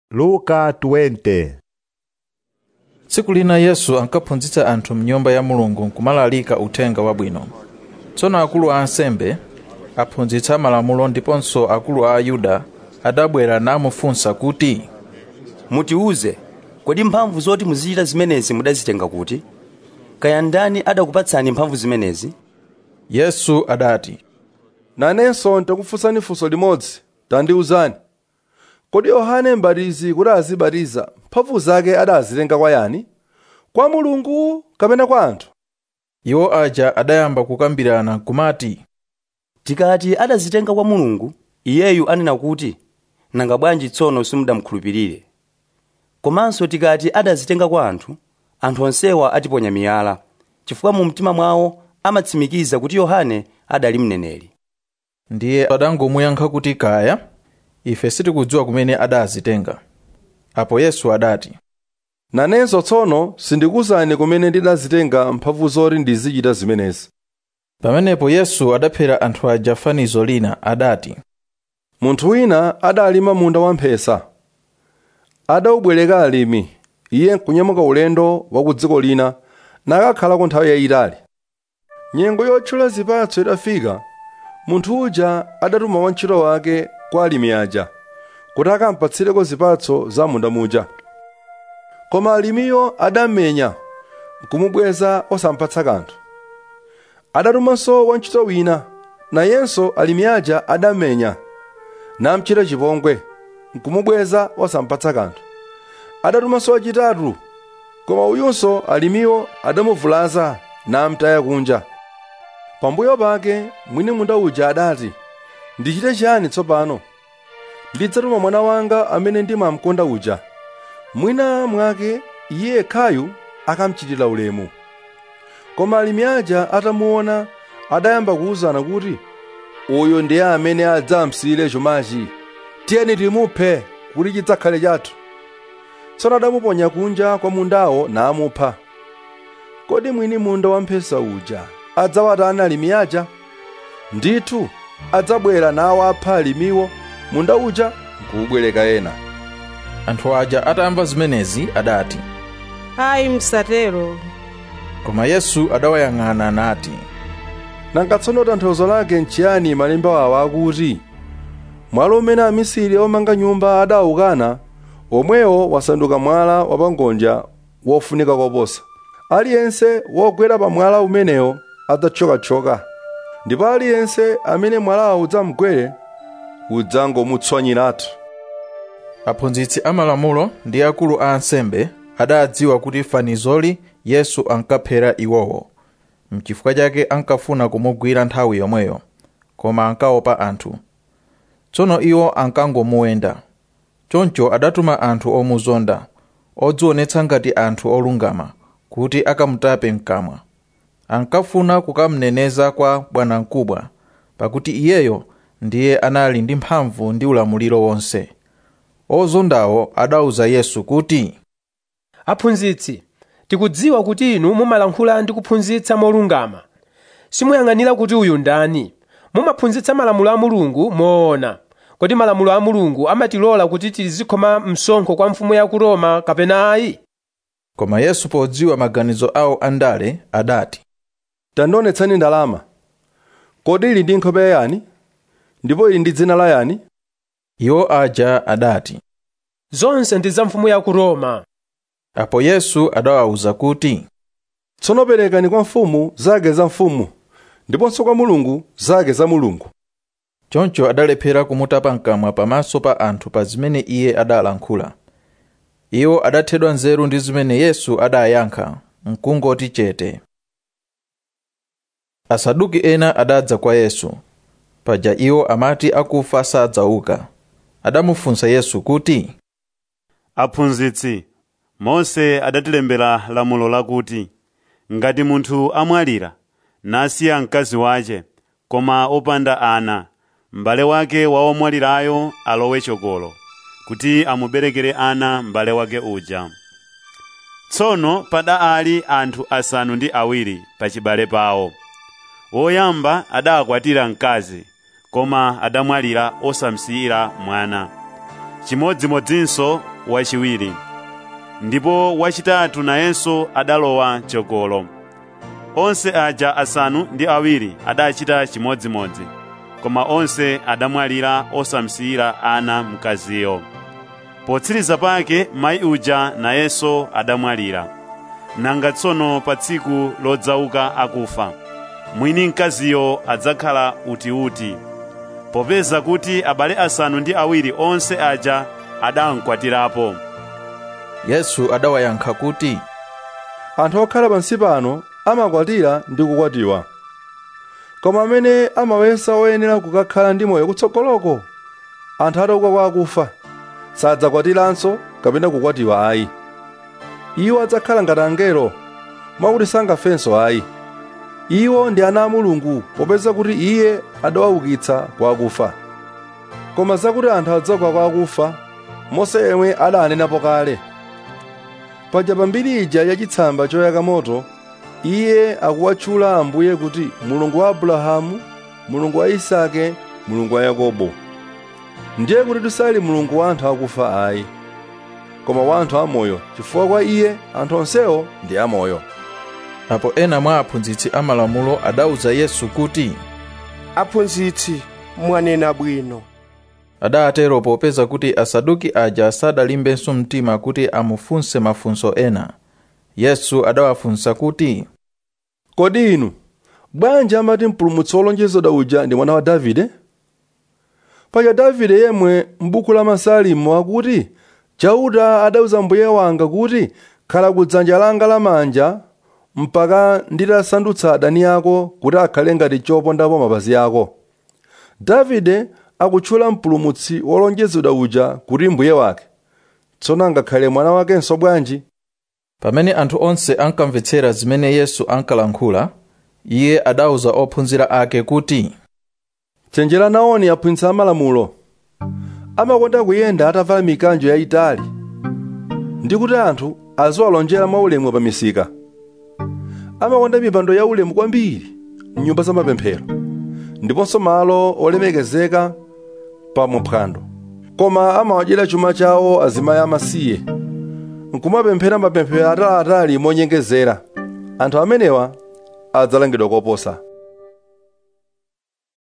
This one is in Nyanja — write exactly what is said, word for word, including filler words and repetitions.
Luka twenty. Tsiku lina Yesu ankaphunzitsa anthu mnyumba ya Mulungu nkumalalika uthenga wabwino. Tsono akulu a ansembe, aphunzitsa malamulo ndiponso akulu a Ayuda adabwera namufunsa kuti, mutiuze, kodi mphamvu zoti muzichita zimenezi mudazitenga kuti? Kaya ndani adakupatsani mphamvu zimenezi? Yesu adati, nanenso ndakufunsani funso limodzi, tandiuzani. Kodi Yohane M'batizi kuti azibatiza, mphamvu zake adazitenga kwa yani? Kwa Mulungu kapena kwa anthu? Iwo aja adayamba kukambirana kumati, tikati adazitenga kwa Mulungu, iyeyu anena kuti, nanga bwanji tsono simudamukhulupirire? Komanso tikati adazitenga kwa anthu, anthu onsewa atiponya miyala, chifukwa mu mtima mwawo amatsimikiza kuti Yohane adali mneneri. Ndiye adangomuyankha kuti kaya, ife sitikudziwa kumene adazitenga. Apo Yesu adati, nanenso tsono sindikuwuzani kumene ndidazitenga mphamvu zoti ndizichita zimenezi. Pamenepo Yesu adaphera anthu aja fanizo lina adati, munthu wina adalima munda wamphesa. Adawubwereka alimi, iye nkunyamuka ulendo wa ku dziko lina nakakhalako nthawi yayitali. Nyengo yotchula zipatso idafika, munthu uja adatuma wantchito wake kwa alimi aja kuti akampatsireko zipatso za munda muja. Koma alimiyo adamenya nkumubweza osampatsa kanthu. Adatumanso wantchito wina, nayenso alimi aja adamenya namchita chipongwe nkumubweza osampatsa kanthu. Adatumanso wachitatu, koma uyunso alimiwo adamuvulaza namtaya kunja. Pambuyo pake mwini munda uja adati, ndichite chiyani tsopano? Ndidzatuma mwana wanga amene ndimamkonda uja. Mwina mwake iye khayu akamchitira ulemu. Koma alimi aja atamuona adayamba kuwuzana kuti, uyo ndiye amene adzamsiyire chumachi, tiyeni timuphe kuti chidzakhale chathu. Tsono adamuponya kunja kwa mundawo namupha. Kodi mwini munda wamphesa uja adzawatani alimi aja? Ndithu adzabwera nawapha alimiwo, munda uja nkuubwereka ena. Anthu aja atamva zimenezi adati, ayi msatero. Koma Yesu adawayang'ana nati, nanga tsono tanthauzo lake nchiyani malemba awa akuti, mwala umene amisiri omanga nyumba adawukana, omwewo wasanduka mwala wapangonja wofunika koposa. Aliyense wogwera pa mwala umenewo adzachokachoka, ndipo aliyense amene mwalawo udzamugwere udzangomutswanyiratu. Aphunzitsi amalamulo ndi akulu a ansembe adadziwa kuti fanizoli Yesu ankaphera iwowo. Mchifukwa chake ankafuna kumugwira nthawi yomweyo, koma ankaopa anthu. Tsono iwo ankangomuwenda. Choncho adatuma anthu omuzonda, odzionetsa ngati anthu olungama, kuti akamutape mkamwa. Ankafuna kukamneneza kwa bwanamkubwa, pakuti iyeyo ndiye anali ndi mphamvu ndi ulamuliro wonse. Ozondawo adauza Yesu kuti, aphunzitsi, tikudziwa kuti inu mumalankhula ndi kuphunzitsa molungama. Simuyang'anira kuti uyu ndani. Mumaphunzitsa malamulo a Mulungu moona. Kodi malamulo a Mulungu amatilola kuti tizikhoma msonkho kwa mfumu ya ku Roma kapena ayi? Koma Yesu podziwa maganizo awo andale adati, tandionetsani ndalama. Kodi ili ndi nkhope yani? Ndipo ili ndi dzina la yani? Iwo aja adati, zonse ndi za mfumu ya ku Roma. Apo Yesu adawawuza kuti, tsono perekani kwa mfumu zake za mfumu, ndiponso kwa Mulungu zake za Mulungu. Choncho adalephera kumutapa mkamwa pamaso pa anthu pa zimene iye adalankhula. Iwo adathedwa nzeru ndi zimene Yesu adayankha, nkungoti chete. Asaduki ena adadza kwa Yesu. Paja iwo amati akufa sadzauka. Adamufunsa Yesu kuti, aphunzitsi, Mose adatilembera lamulo lakuti, ngati munthu amwalira nasiya mkazi wace, koma opanda ana, m'bale wake wa omwalirayo alowe chokolo, kuti amuberekere ana m'bale wake uja. Tsono pada ali anthu asanu ndi awiri pachibale pawo. Woyamba adakwatira mkazi, koma adamwalira osamsiyira mwana. Chimodzimodzinso wachiwiri. Ndipo wachitatu nayenso adalowa chokolo. Onse aja asanu ndi awiri adachita chimodzimodzi, koma onse adamwalira osamsiyira ana mkaziyo. Potsiriza pake mayi uja nayenso adamwalira. Nanga tsono pa tsiku lodzauka akufa, mwini mkaziyo adzakhala utiuti, popeza kuti abale asanu ndi awiri onse aja adamkwatirapo. Yesu adawayankha kuti, anthu okhala pansi pano amakwatira ndi kukwatiwa, koma amene amawesa oyenera kukakhala ndi moyo kutsogoloko, anthu atauka kwa akufa, sadzakwatiranso kapena kukwatiwa ayi. Iwo adzakhala ngati angelo, mwakuti sangafenso ayi. Iwo ndi ana a Mulungu, popeza kuti Iye adawaukitsa kwa akufa. Koma zakuti anthu adzauka kwa akufa, Mose yemwe adanenapo kale. Paja pambiri ija yachitsamba choyaka moto, Iye akuwatchula Ambuye kuti Mulungu wa Abrahamu, Mulungu wa Isake, Mulungu wa Yakobo. Ndiye kuti tusali Mulungu wa anthu akufa ayi, koma wa anthu amoyo, chifukwa kwa Iye anthu onsewo ndi amoyo. Apo ena mwa aphunzitsi amalamulo adauza Yesu kuti, aphunzitsi, mwanena bwino. Adatero popeza kuti Asaduki aja sadalimbenso mtima kuti amufunse mafunso ena. Yesu adawafunsa kuti, kodi inu bwanji amati mpulumutsi wolonjezedwa uja ndi mwana wa Davide? Paja Davide yemwe m'buku la Masalimo akuti, Chauta adauza mbuye wanga kuti, khala kudzanja langa lamanja mpaka nditasandutsa adani ako kuti akhale ngati chopondapo mapazi ako. Davide akutchula mpulumutsi wolonjezedwa uja kuti mbuye wake, tsono angakhale mwana wakenso bwanji? Pamene anthu onse ankamvetsera zimene Yesu ankalankhula, Iye adauza ophunzira ake kuti, chenjera naoni aphunzitsi amalamulo. Amakonda kuyenda atavala mikanjo yayitali, ndi kuti anthu aziwalonjera mwaulemu pa misika. Amakonda mipando yaulemu kwambiri m'nyumba za mapemphero, ndiponso malo olemekezeka pa mphwando. Koma amawadyera chuma chawo azimayi amasiye, nkumapemphera mapemphero ataliatali monyengezera. Anthu amenewa adzalangidwa koposa.